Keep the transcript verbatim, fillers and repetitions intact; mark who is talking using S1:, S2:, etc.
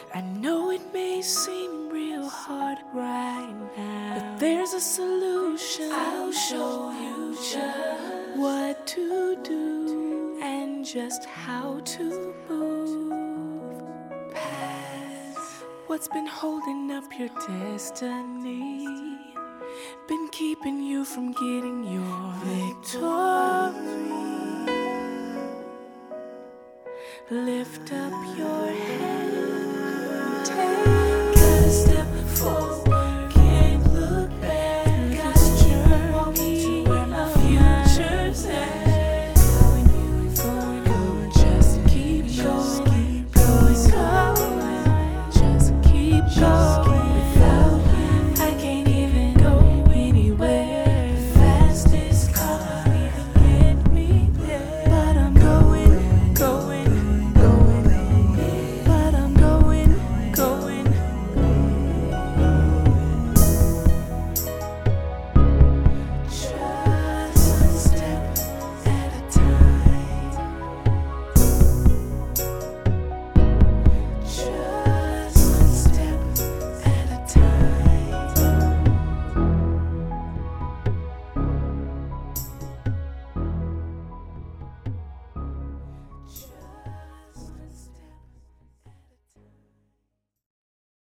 S1: I know it may seem real hard right now, but there's a solution. I'll show you just what to do and just how to move past what's been holding up your destiny, been keeping you from getting your victory. Lift up your head.